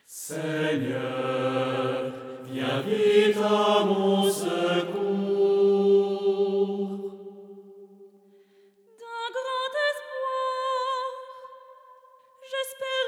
Seigneur, viens vite à mon secours. D'un grand espoir, j'espère